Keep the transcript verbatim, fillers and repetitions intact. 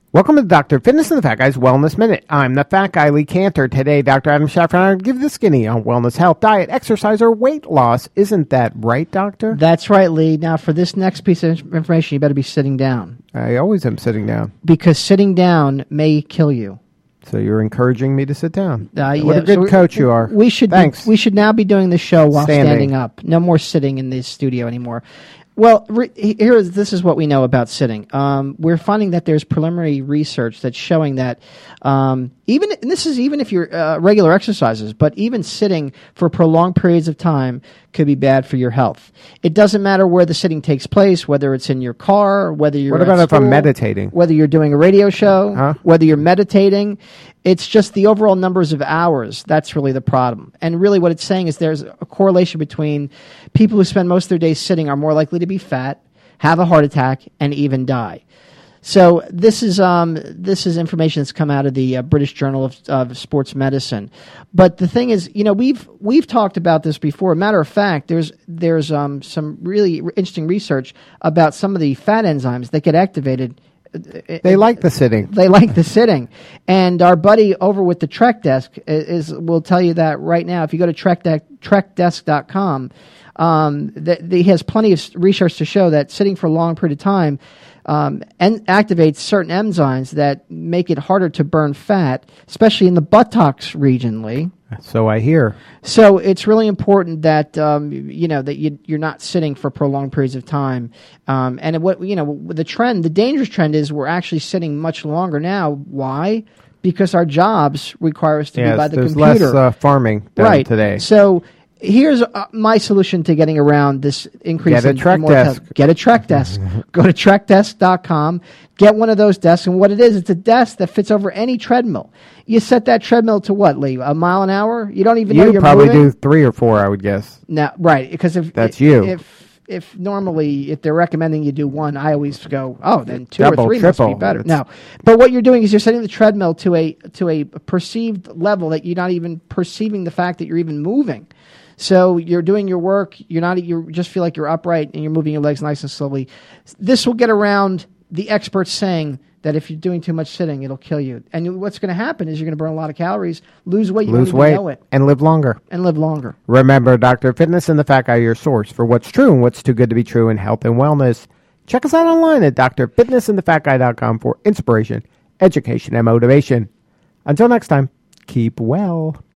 Welcome to Doctor Fitness and the Fat Guy's Wellness Minute. I'm the Fat Guy, Lee Cantor. Today, Doctor Adam Schaffer and I give the skinny on wellness, health, diet, exercise, or weight loss. Isn't that right, Doctor? That's right, Lee. Now, for this next piece of information, you better be sitting down. I always am sitting down. Because sitting down may kill you. So you're encouraging me to sit down. Uh, what yeah, a good so coach you are. We should Thanks. Be, we should now be doing the show while Standing. standing up. No more sitting in this studio anymore. Well, re- here is this is what we know about sitting. Um, we're finding that there's preliminary research that's showing that um, even and this is even if you're uh, regular exercises, but even sitting for prolonged periods of time could be bad for your health. It doesn't matter where the sitting takes place, whether it's in your car, whether you're What at about if school, I'm meditating? whether you're doing a radio show, Huh? whether you're meditating. It's just the overall numbers of hours. That's really the problem. And really what it's saying is there's a correlation between people who spend most of their days sitting are more likely to be fat, have a heart attack, and even die. So this is um, this is information that's come out of the uh, British Journal of, of Sports Medicine. But the thing is, you know, we've we've talked about this before. Matter of fact, there's there's um, some really interesting research about some of the fat enzymes that get activated. They like the sitting. They like the sitting. And our buddy over with the Trek Desk is will tell you that right now. If you go to trek desk dot com, um, that he has plenty of research to show that sitting for a long period of time um, and activates certain enzymes that make it harder to burn fat, especially in the buttocks region, Lee. So I hear. So it's really important that um, you know that you, you're not sitting for prolonged periods of time. Um, and what you know, the trend, the dangerous trend is we're actually sitting much longer now. Why? Because our jobs require us to Yes, be by the there's computer. less uh, farming done right today. So here's uh, my solution to getting around this increase. Get a in Trek mortality. Desk. Get a Trek Desk. Go to trek desk dot com. Get one of those desks, and what it is, it's a desk that fits over any treadmill. You set that treadmill to what, Lee? A mile an hour? You don't even know You you're probably moving? do three or four, I would guess. No, right? Because if That's if, you. If if normally if they're recommending you do one, I always go, oh, then two Double, or three triple. must be better. It's- No, but what you're doing is you're setting the treadmill to a to a perceived level that you're not even perceiving the fact that you're even moving. So you're doing your work. You're not. You just feel like you're upright and you're moving your legs nice and slowly. This will get around the experts saying that if you're doing too much sitting, it'll kill you. And what's going to happen is you're going to burn a lot of calories, lose weight, you Lose won't even weight know it, and live longer. and live longer. Remember, Doctor Fitness and the Fat Guy, your source for what's true and what's too good to be true in health and wellness. Check us out online at Dr Fitness and the Fat Guy dot com for inspiration, education, and motivation. Until next time, keep well.